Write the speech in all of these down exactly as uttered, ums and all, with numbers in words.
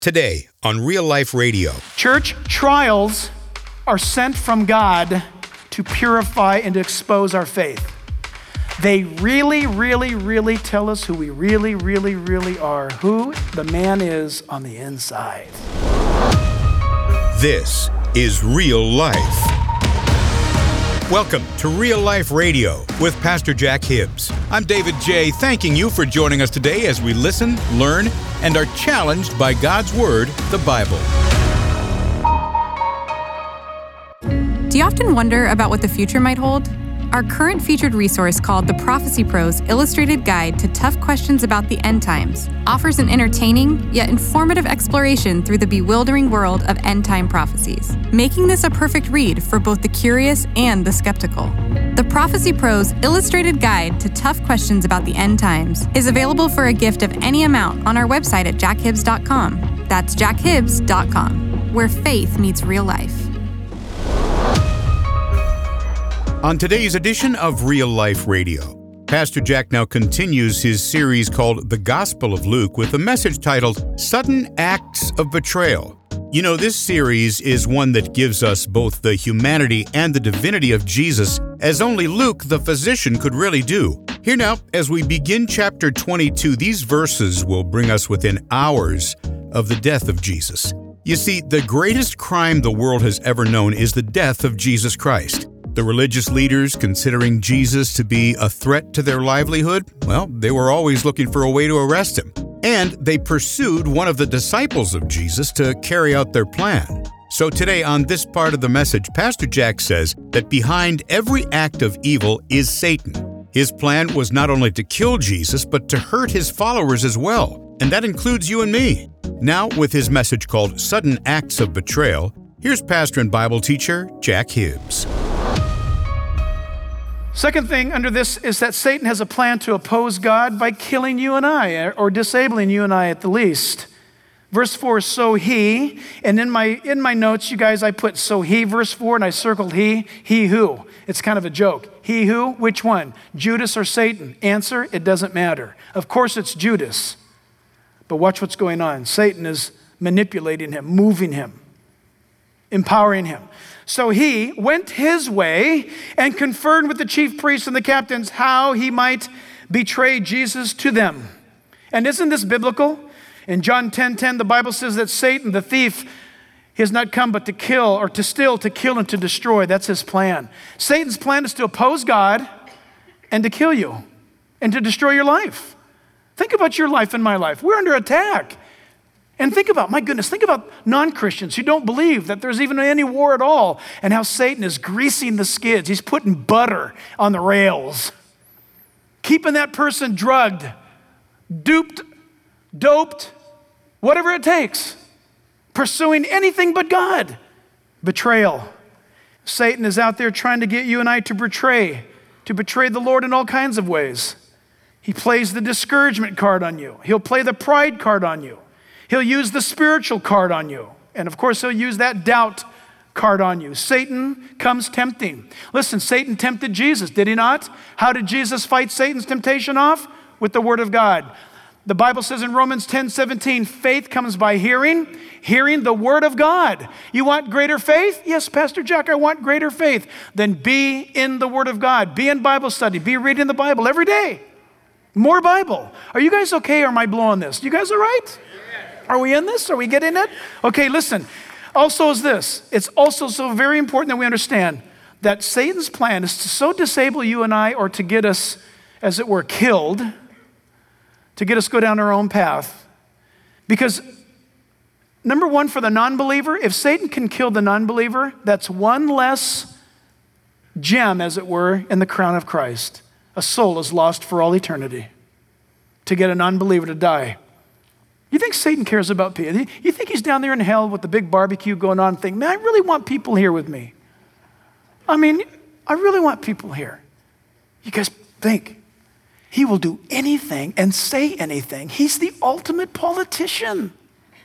Today on Real Life Radio. Church, trials are sent from God to purify and to expose our faith. They really, really, really tell us who we really, really, really are, who the man is on the inside. This is Real Life. Welcome to Real Life Radio with Pastor Jack Hibbs. I'm David J., thanking you for joining us today as we listen, learn, and are challenged by God's Word, the Bible. Do you often wonder about what the future might hold? Our current featured resource called The Prophecy Pros Illustrated Guide to Tough Questions About the End Times offers an entertaining yet informative exploration through the bewildering world of end-time prophecies, making this a perfect read for both the curious and the skeptical. The Prophecy Pros Illustrated Guide to Tough Questions About the End Times is available for a gift of any amount on our website at jack hibbs dot com. That's jack hibbs dot com, where faith meets real life. On today's edition of Real Life Radio, Pastor Jack now continues his series called The Gospel of Luke with a message titled Sudden Acts of Betrayal. You know, this series is one that gives us both the humanity and the divinity of Jesus as only Luke, the physician, could really do. Here now, as we begin chapter twenty-two, these verses will bring us within hours of the death of Jesus. You see, the greatest crime the world has ever known is the death of Jesus Christ. The religious leaders, considering Jesus to be a threat to their livelihood, well, they were always looking for a way to arrest him. And they pursued one of the disciples of Jesus to carry out their plan. So today on this part of the message, Pastor Jack says that behind every act of evil is Satan. His plan was not only to kill Jesus, but to hurt his followers as well. And that includes you and me. Now, with his message called Sudden Acts of Betrayal, here's pastor and Bible teacher Jack Hibbs. Second thing under this is that Satan has a plan to oppose God by killing you and I, or disabling you and I at the least. Verse four, so he, and in my in my notes, you guys, I put so he, verse four, and I circled he, he who. It's kind of a joke. He who, which one? Judas or Satan? Answer, it doesn't matter. Of course it's Judas. But watch what's going on. Satan is manipulating him, moving him, empowering him. So he went his way and conferred with the chief priests and the captains how he might betray Jesus to them. And isn't this biblical? In John ten ten, the Bible says that Satan, the thief, he has not come but to kill, or to steal, to kill, and to destroy. That's his plan. Satan's plan is to oppose God and to kill you and to destroy your life. Think about your life and my life. We're under attack. And think about, my goodness, think about non-Christians who don't believe that there's even any war at all, and how Satan is greasing the skids. He's putting butter on the rails, keeping that person drugged, duped, doped, whatever it takes, pursuing anything but God. Betrayal. Satan is out there trying to get you and I to betray, to betray the Lord in all kinds of ways. He plays the discouragement card on you. He'll play the pride card on you. He'll use the spiritual card on you. And of course, he'll use that doubt card on you. Satan comes tempting. Listen, Satan tempted Jesus, did he not? How did Jesus fight Satan's temptation off? With the word of God. The Bible says in Romans ten seventeen, faith comes by hearing, hearing the word of God. You want greater faith? Yes, Pastor Jack, I want greater faith. Then be in the word of God. Be in Bible study. Be reading the Bible every day. More Bible. Are you guys okay, or am I blowing this? You guys all right? Are we in this? Are we getting it? Okay, listen. Also is this. It's also so very important that we understand that Satan's plan is to so disable you and I, or to get us, as it were, killed, to get us go down our own path. Because number one, for the non-believer, if Satan can kill the non-believer, that's one less gem, as it were, in the crown of Christ. A soul is lost for all eternity to get a non-believer to die. You think Satan cares about people? You think he's down there in hell with the big barbecue going on and thinking, man, I really want people here with me. I mean, I really want people here. You guys think he will do anything and say anything. He's the ultimate politician.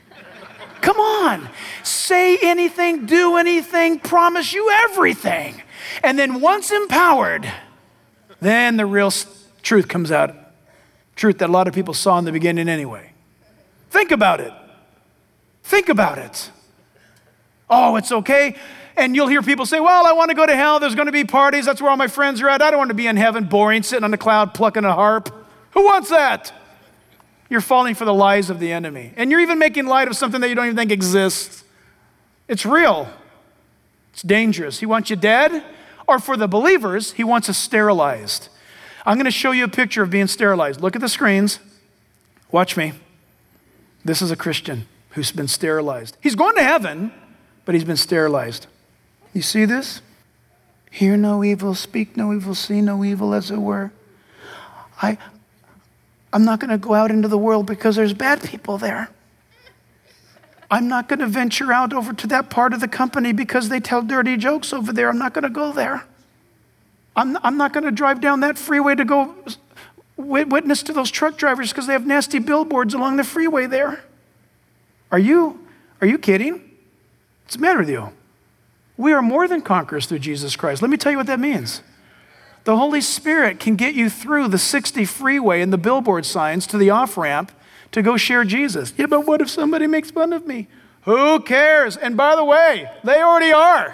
Come on. Say anything, do anything, promise you everything. And then once empowered, then the real truth comes out. Truth that a lot of people saw in the beginning anyway. Think about it. Think about it. Oh, it's okay. And you'll hear people say, well, I want to go to hell. There's going to be parties. That's where all my friends are at. I don't want to be in heaven, boring, sitting on a cloud, plucking a harp. Who wants that? You're falling for the lies of the enemy. And you're even making light of something that you don't even think exists. It's real. It's dangerous. He wants you dead, or for the believers, he wants us sterilized. I'm going to show you a picture of being sterilized. Look at the screens. Watch me. This is a Christian who's been sterilized. He's going to heaven, but he's been sterilized. You see this? Hear no evil, speak no evil, see no evil, as it were. I, I'm not going to go out into the world because there's bad people there. I'm not going to venture out over to that part of the company because they tell dirty jokes over there. I'm not going to go there. I'm, I'm not going to drive down that freeway to go witness to those truck drivers because they have nasty billboards along the freeway there. Are you, are you kidding? What's the matter with you? We are more than conquerors through Jesus Christ. Let me tell you what that means. The Holy Spirit can get you through the sixty freeway and the billboard signs to the off-ramp to go share Jesus. Yeah, but what if somebody makes fun of me? Who cares? And by the way, they already are.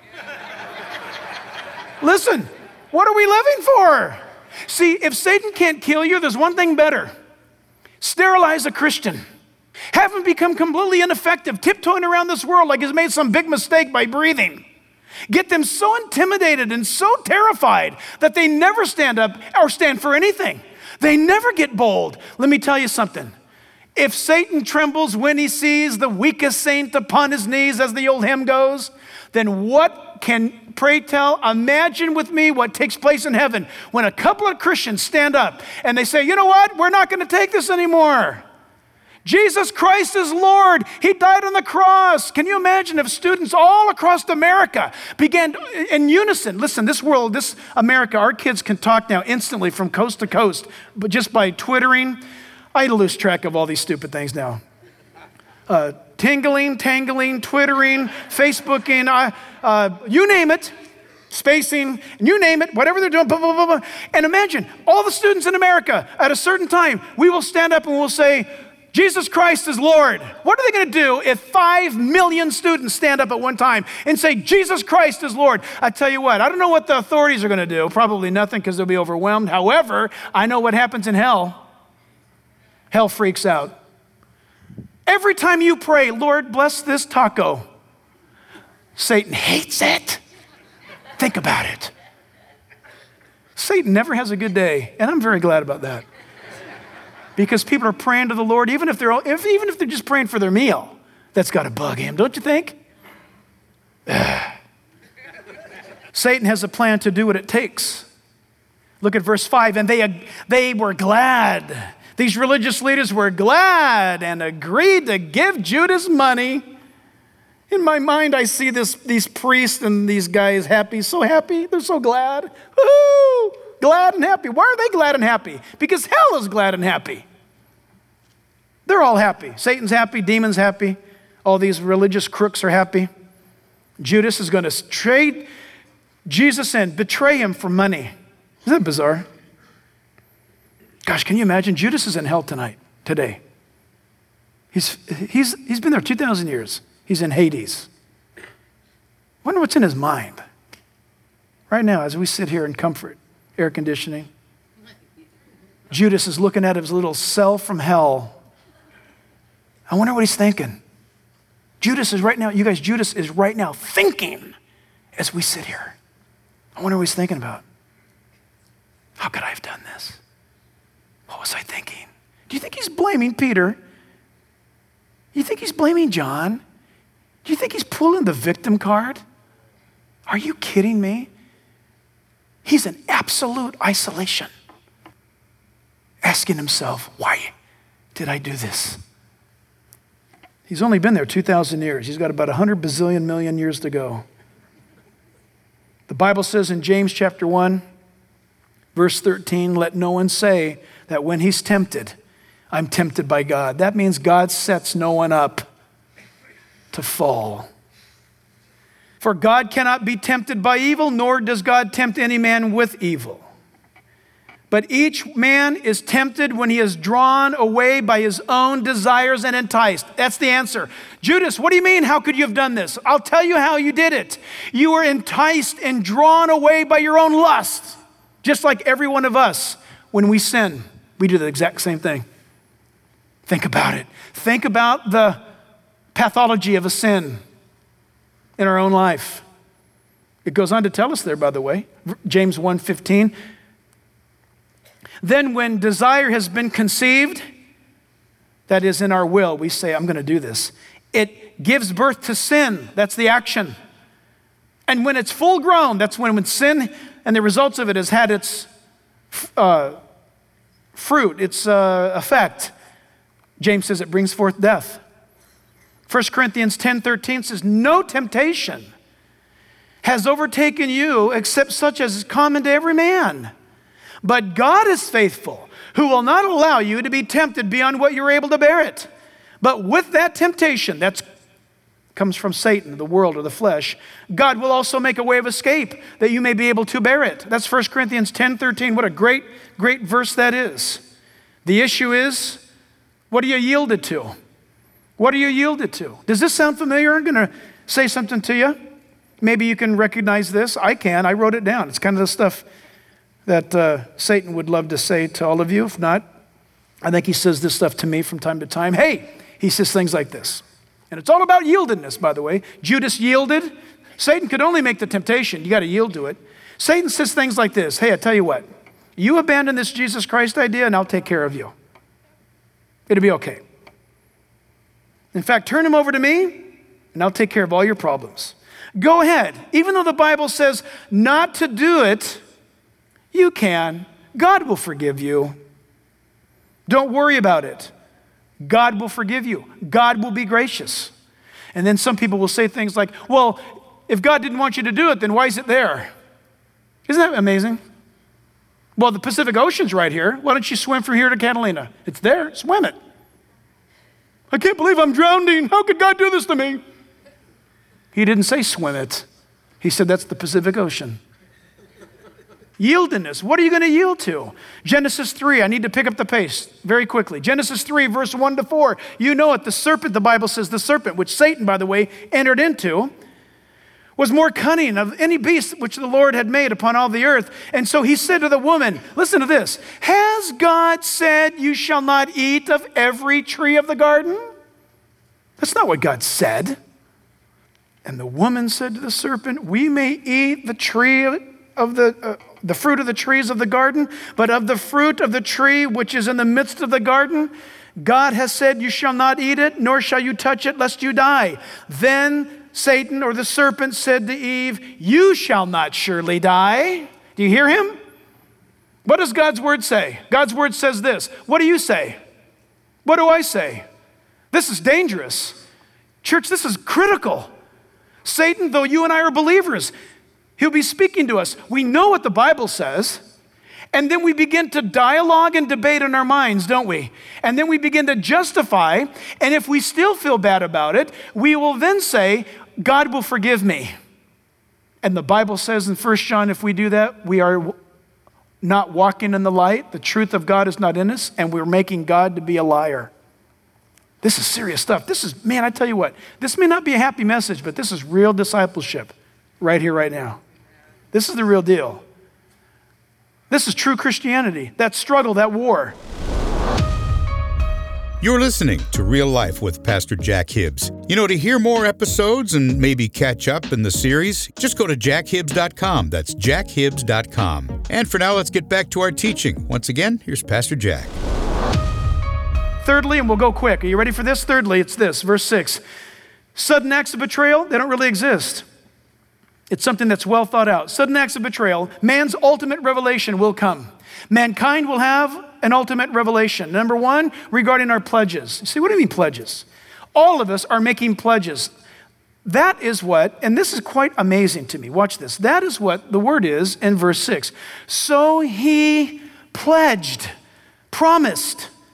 Listen, what are we living for? See, if Satan can't kill you, there's one thing better. Sterilize a Christian. Have him become completely ineffective, tiptoeing around this world like he's made some big mistake by breathing. Get them so intimidated and so terrified that they never stand up or stand for anything. They never get bold. Let me tell you something. If Satan trembles when he sees the weakest saint upon his knees, as the old hymn goes, then what can, pray tell, imagine with me what takes place in heaven when a couple of Christians stand up and they say, you know what, we're not going to take this anymore. Jesus Christ is Lord. He died on the cross. Can you imagine if students all across America began in unison? Listen, this world, this America, our kids can talk now instantly from coast to coast, but just by twittering. I lose track of all these stupid things now. Uh, tingling, tangling, twittering, Facebooking, uh, uh, you name it, spacing, you name it, whatever they're doing, blah, blah, blah, blah. And imagine all the students in America at a certain time, we will stand up and we'll say, Jesus Christ is Lord. What are they going to do if five million students stand up at one time and say, Jesus Christ is Lord? I tell you what, I don't know what the authorities are going to do. Probably nothing because they'll be overwhelmed. However, I know what happens in hell. Hell freaks out. Every time you pray, Lord, bless this taco, Satan hates it. Think about it. Satan never has a good day, and I'm very glad about that. Because people are praying to the Lord, even if they're if, even if they're just praying for their meal, that's got to bug him, don't you think? Satan has a plan to do what it takes. Look at verse five, and they they were glad. These religious leaders were glad and agreed to give Judas money. In my mind, I see this, these priests and these guys happy, so happy. They're so glad. Woo-hoo! Glad and happy. Why are they glad and happy? Because hell is glad and happy. They're all happy. Satan's happy, demons happy. All these religious crooks are happy. Judas is going to trade Jesus in, betray him for money. Isn't that bizarre? Gosh, can you imagine? Judas is in hell tonight, today. He's, he's, he's been there two thousand years. He's in Hades. Wonder what's in his mind right now as we sit here in comfort, air conditioning. Judas is looking at his little cell from hell. I wonder what he's thinking. Judas is right now, you guys, Judas is right now thinking as we sit here. I wonder what he's thinking about. How could I have done this? What was I thinking? Do you think he's blaming Peter? You think he's blaming John? Do you think he's pulling the victim card? Are you kidding me? He's in absolute isolation, asking himself, why did I do this? He's only been there two thousand years. He's got about one hundred bazillion million years to go. The Bible says in James chapter one, verse thirteen, let no one say that when he's tempted, I'm tempted by God. That means God sets no one up to fall. For God cannot be tempted by evil, nor does God tempt any man with evil. But each man is tempted when he is drawn away by his own desires and enticed. That's the answer. Judas, what do you mean? How could you have done this? I'll tell you how you did it. You were enticed and drawn away by your own lust. Just like every one of us, when we sin, we do the exact same thing. Think about it. Think about the pathology of a sin in our own life. It goes on to tell us there, by the way, James one fifteen. Then when desire has been conceived, that is in our will, we say, I'm going to do this. It gives birth to sin. That's the action. And when it's full grown, that's when, when sin and the results of it has had its uh, fruit, its uh, effect. James says it brings forth death. First Corinthians ten thirteen says, no temptation has overtaken you except such as is common to every man. But God is faithful, who will not allow you to be tempted beyond what you're able to bear it. But with that temptation, that comes from Satan, the world, or the flesh, God will also make a way of escape that you may be able to bear it. That's First Corinthians ten thirteen. What a great, great verse that is. The issue is, what are you yielded to? What are you yielded to? Does this sound familiar? I'm going to say something to you. Maybe you can recognize this. I can. I wrote it down. It's kind of the stuff that uh, Satan would love to say to all of you. If not, I think he says this stuff to me from time to time. Hey, he says things like this. And it's all about yieldedness, by the way. Judas yielded. Satan could only make the temptation. You got to yield to it. Satan says things like this. Hey, I tell you what. You abandon this Jesus Christ idea and I'll take care of you. It'll be okay. In fact, turn him over to me and I'll take care of all your problems. Go ahead. Even though the Bible says not to do it, you can. God will forgive you. Don't worry about it. God will forgive you. God will be gracious. And then some people will say things like, well, if God didn't want you to do it, then why is it there? Isn't that amazing? Well, the Pacific Ocean's right here. Why don't you swim from here to Catalina? It's there. Swim it. I can't believe I'm drowning. How could God do this to me? He didn't say swim it. He said that's the Pacific Ocean. Yieldedness. What are you going to yield to? Genesis three. I need to pick up the pace very quickly. Genesis three, verse one to four. You know it. The serpent, the Bible says, the serpent, which Satan, by the way, entered into, was more cunning of any beast which the Lord had made upon all the earth. And so he said to the woman, listen to this. Has God said you shall not eat of every tree of the garden? That's not what God said. And the woman said to the serpent, we may eat the tree of the, uh, the fruit of the trees of the garden, but of the fruit of the tree which is in the midst of the garden, God has said you shall not eat it, nor shall you touch it, lest you die. Then Satan, or the serpent, said to Eve, you shall not surely die. Do you hear him? What does God's word say? God's word says this. What do you say? What do I say? This is dangerous. Church, this is critical. Satan, though you and I are believers, he'll be speaking to us. We know what the Bible says, and then we begin to dialogue and debate in our minds, don't we? And then we begin to justify, and if we still feel bad about it, we will then say, God will forgive me. And the Bible says in First John, if we do that, we are not walking in the light. The truth of God is not in us, and we're making God to be a liar. This is serious stuff. This is, man, I tell you what, this may not be a happy message, but this is real discipleship right here, right now. This is the real deal. This is true Christianity, that struggle, that war. You're listening to Real Life with Pastor Jack Hibbs. You know, to hear more episodes and maybe catch up in the series, just go to jack hibbs dot com. That's jack hibbs dot com. And for now, let's get back to our teaching. Once again, here's Pastor Jack. Thirdly, and we'll go quick. Are you ready for this? Thirdly, it's this, verse six. Sudden acts of betrayal, they don't really exist. It's something that's well thought out. Sudden acts of betrayal, man's ultimate revelation will come. Mankind will have an ultimate revelation. Number one, regarding our pledges. You see, what do you mean pledges? All of us are making pledges. That is what, and this is quite amazing to me. Watch this. That is what the word is in verse six. So he pledged, promised,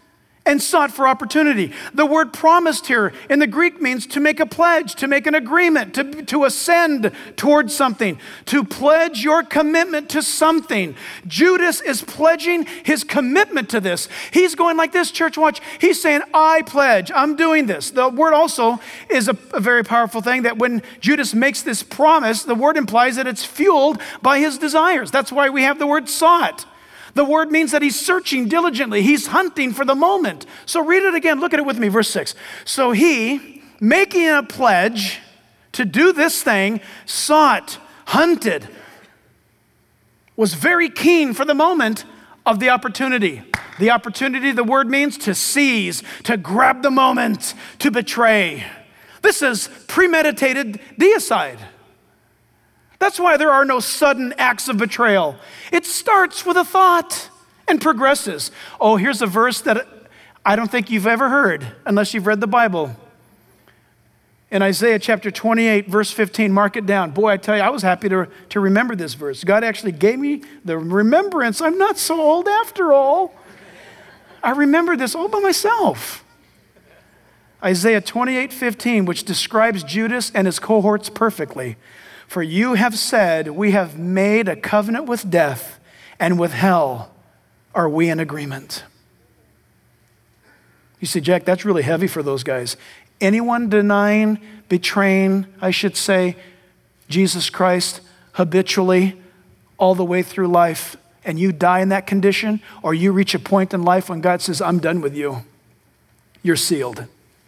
and sought for opportunity. The word promised here in the Greek means to make a pledge, to make an agreement, to, to ascend towards something, to pledge your commitment to something. Judas is pledging his commitment to this. He's going like this, church, watch. He's saying, I pledge, I'm doing this. The word also is a, a very powerful thing that when Judas makes this promise, the word implies that it's fueled by his desires. That's why we have the word sought. The word means that he's searching diligently. He's hunting for the moment. So read it again. Look at it with me, verse six. So he, making a pledge to do this thing, sought, hunted, was very keen for the moment of the opportunity. The opportunity, the word means to seize, to grab the moment, to betray. This is premeditated deicide. That's why there are no sudden acts of betrayal. It starts with a thought and progresses. Oh, here's a verse that I don't think you've ever heard unless you've read the Bible. In Isaiah chapter twenty-eight, verse fifteen, mark it down. Boy, I tell you, I was happy to, to remember this verse. God actually gave me the remembrance. I'm not so old after all. I remember this all by myself. Isaiah twenty-eight, fifteen, which describes Judas and his cohorts perfectly. For you have said, we have made a covenant with death, and with hell are we in agreement. You see, Jack, that's really heavy for those guys. Anyone denying, betraying, I should say, Jesus Christ habitually all the way through life, and you die in that condition, or you reach a point in life when God says, I'm done with you, you're sealed.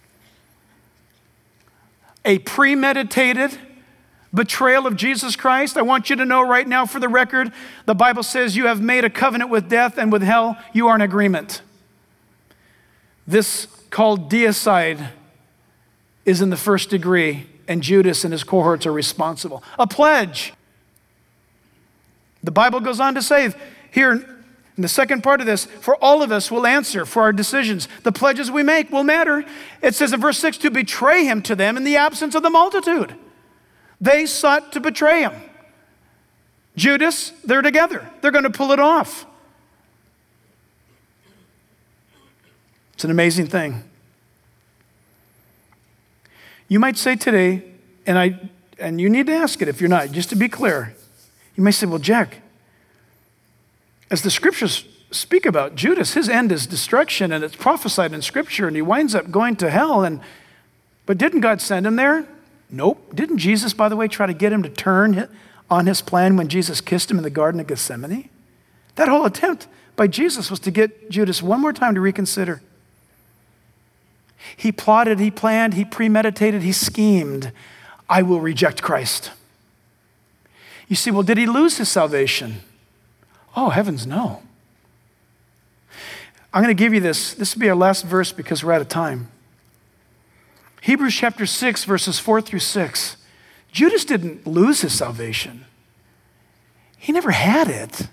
A premeditated betrayal of Jesus Christ. I want you to know right now for the record, the Bible says you have made a covenant with death, and with hell you are in agreement. This called deicide is in the first degree, and Judas and his cohorts are responsible. A pledge. The Bible goes on to say here in the second part of this, for all of us will answer for our decisions. The pledges we make will matter. It says in verse six, to betray him to them in the absence of the multitude. They sought to betray him. Judas, they're together. They're going to pull it off. It's an amazing thing. You might say today, and I, and you need to ask it if you're not, just to be clear. You may say, well, Jack, as the scriptures speak about Judas, his end is destruction, and it's prophesied in scripture, and he winds up going to hell. And but didn't God send him there? Nope. Didn't Jesus, by the way, try to get him to turn on his plan when Jesus kissed him in the Garden of Gethsemane? That whole attempt by Jesus was to get Judas one more time to reconsider. He plotted, he planned, he premeditated, he schemed. I will reject Christ. You see, well, did he lose his salvation? Oh, heavens, no. I'm going to give you this. This will be our last verse because we're out of time. Hebrews chapter six, verses four through six. Judas didn't lose his salvation. He never had it.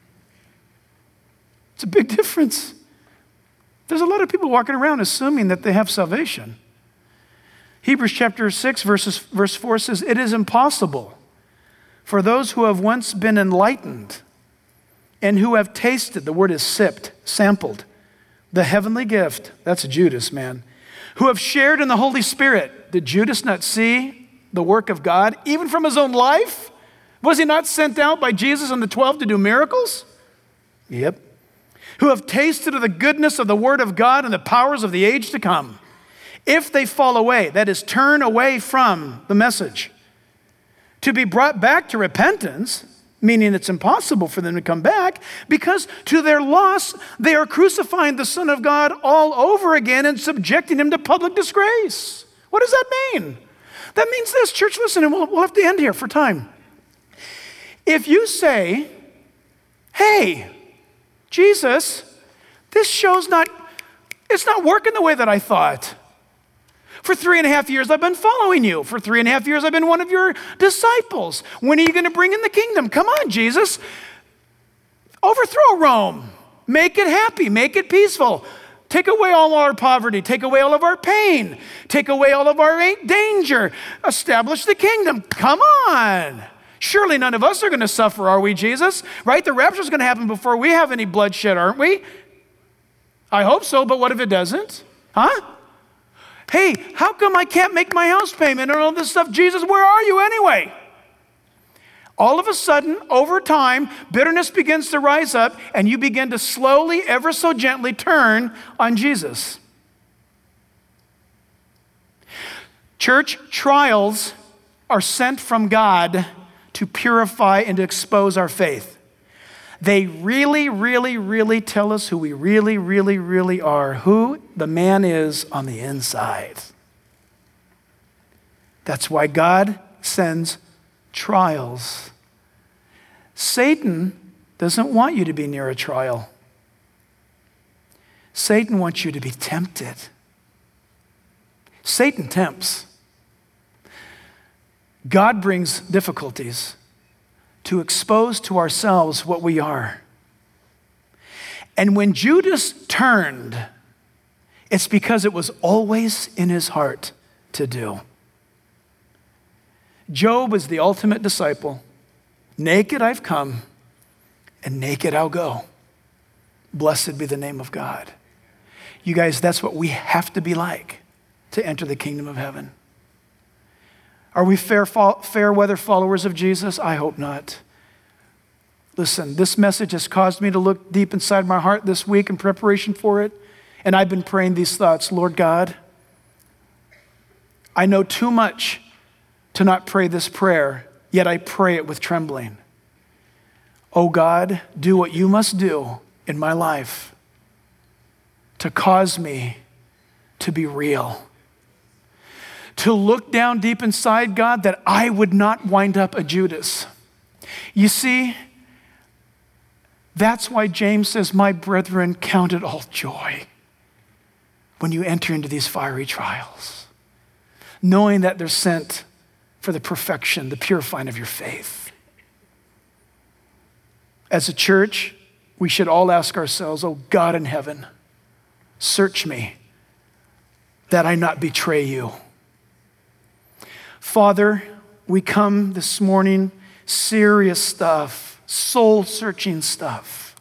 It's a big difference. There's a lot of people walking around assuming that they have salvation. Hebrews chapter six, verses, verse four says, it is impossible for those who have once been enlightened and who have tasted, the word is sipped, sampled, the heavenly gift, that's Judas, man, who have shared in the Holy Spirit. Did Judas not see the work of God, even from his own life? Was he not sent out by Jesus and the twelve to do miracles? Yep. Who have tasted of the goodness of the word of God and the powers of the age to come. If they fall away, that is, turn away from the message, to be brought back to repentance, meaning it's impossible for them to come back, because to their loss, they are crucifying the Son of God all over again and subjecting him to public disgrace. What does that mean? That means this, church, listen, and we'll, we'll have to end here for time. If you say, hey, Jesus, this show's not, it's not working the way that I thought. For three and a half years, I've been following you. For three and a half years, I've been one of your disciples. When are you going to bring in the kingdom? Come on, Jesus. Overthrow Rome. Make it happy. Make it peaceful. Take away all our poverty. Take away all of our pain. Take away all of our danger. Establish the kingdom. Come on. Surely none of us are going to suffer, are we, Jesus? Right? The rapture is going to happen before we have any bloodshed, aren't we? I hope so, but what if it doesn't? Huh? Hey, how come I can't make my house payment and all this stuff? Jesus, where are you anyway? All of a sudden, over time, bitterness begins to rise up, and you begin to slowly, ever so gently turn on Jesus. Church, trials are sent from God to purify and to expose our faith. They really, really, really tell us who we really, really, really are, who the man is on the inside. That's why God sends trials. Satan doesn't want you to be near a trial. Satan wants you to be tempted. Satan tempts. God brings difficulties to expose to ourselves what we are. And when Judas turned, it's because it was always in his heart to do. Job is the ultimate disciple. Naked I've come, and naked I'll go. Blessed be the name of God. You guys, that's what we have to be like to enter the kingdom of heaven. Are we fair, fair weather followers of Jesus? I hope not. Listen, this message has caused me to look deep inside my heart this week in preparation for it, and I've been praying these thoughts. Lord God, I know too much to not pray this prayer, yet I pray it with trembling. Oh God, do what you must do in my life to cause me to be real. To look down deep inside, God, that I would not wind up a Judas. You see, that's why James says, my brethren, count it all joy when you enter into these fiery trials, knowing that they're sent for the perfection, the purifying of your faith. As a church, we should all ask ourselves, oh God in heaven, search me that I not betray you. Father, we come this morning, serious stuff, soul-searching stuff.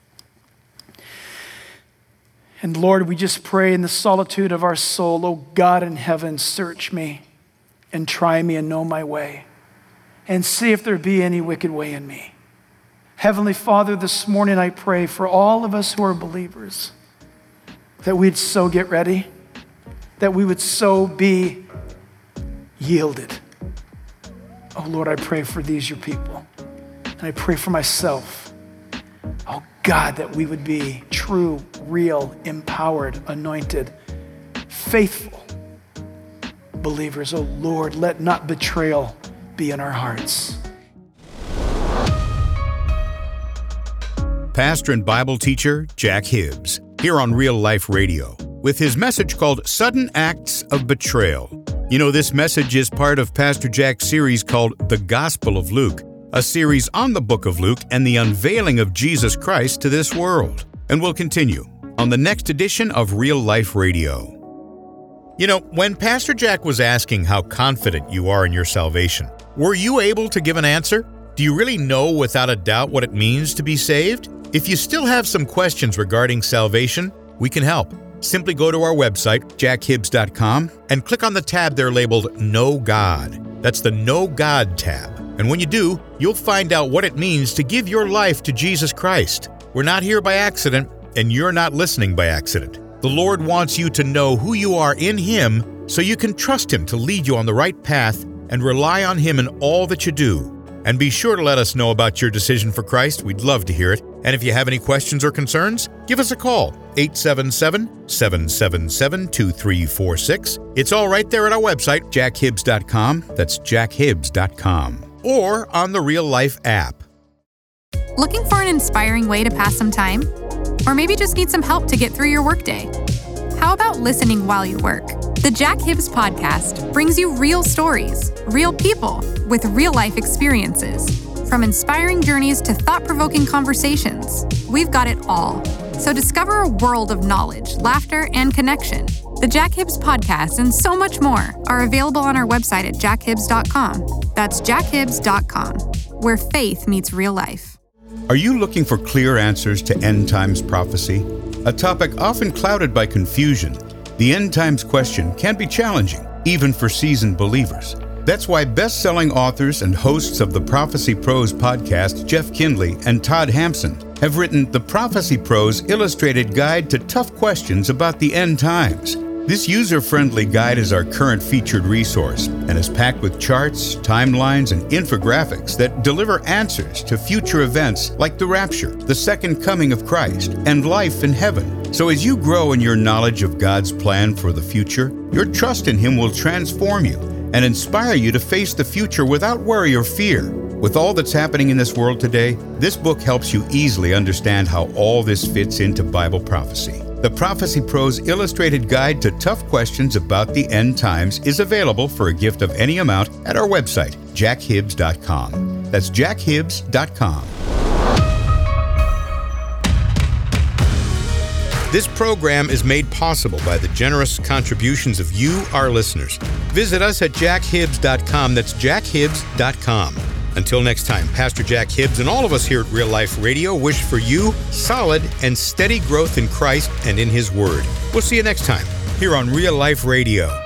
And Lord, we just pray in the solitude of our soul, oh God in heaven, search me and try me and know my way and see if there be any wicked way in me. Heavenly Father, this morning I pray for all of us who are believers that we'd so get ready, that we would so be yielded. Oh Lord, I pray for these, your people. And I pray for myself. Oh God, that we would be true, real, empowered, anointed, faithful believers. Oh Lord, let not betrayal be in our hearts. Pastor and Bible teacher Jack Hibbs, here on Real Life Radio, with his message called Sudden Acts of Betrayal. You know, this message is part of Pastor Jack's series called The Gospel of Luke, a series on the book of Luke and the unveiling of Jesus Christ to this world. And we'll continue on the next edition of Real Life Radio. You know, when Pastor Jack was asking how confident you are in your salvation, were you able to give an answer? Do you really know without a doubt what it means to be saved? If you still have some questions regarding salvation, we can help. Simply go to our website, jack hibbs dot com, and click on the tab there labeled Know God. That's the Know God tab. And when you do, you'll find out what it means to give your life to Jesus Christ. We're not here by accident, and you're not listening by accident. The Lord wants you to know who you are in Him so you can trust Him to lead you on the right path and rely on Him in all that you do. And be sure to let us know about your decision for Christ. We'd love to hear it. And if you have any questions or concerns, give us a call, eight seven seven, seven seven seven, two three four six. It's all right there at our website, jack hibbs dot com. That's jack hibbs dot com. Or on the Real Life app. Looking for an inspiring way to pass some time? Or maybe just need some help to get through your workday? How about listening while you work? The Jack Hibbs Podcast brings you real stories, real people with real-life experiences. From inspiring journeys to thought-provoking conversations, we've got it all. So discover a world of knowledge, laughter, and connection. The Jack Hibbs Podcast and so much more are available on our website at jack hibbs dot com. That's jack hibbs dot com, where faith meets real life. Are you looking for clear answers to end times prophecy? A topic often clouded by confusion, the end times question can be challenging, even for seasoned believers. That's why best-selling authors and hosts of the Prophecy Pros podcast, Jeff Kindley and Todd Hampson, have written The Prophecy Pros Illustrated Guide to Tough Questions About the End Times. This user-friendly guide is our current featured resource and is packed with charts, timelines, and infographics that deliver answers to future events like the rapture, the second coming of Christ, and life in heaven. So as you grow in your knowledge of God's plan for the future, your trust in Him will transform you and inspire you to face the future without worry or fear. With all that's happening in this world today, this book helps you easily understand how all this fits into Bible prophecy. The Prophecy Pros Illustrated Guide to Tough Questions About the End Times is available for a gift of any amount at our website, jack hibbs dot com. That's jack hibbs dot com. This program is made possible by the generous contributions of you, our listeners. Visit us at jack hibbs dot com. That's jack hibbs dot com. Until next time, Pastor Jack Hibbs and all of us here at Real Life Radio wish for you solid and steady growth in Christ and in His Word. We'll see you next time here on Real Life Radio.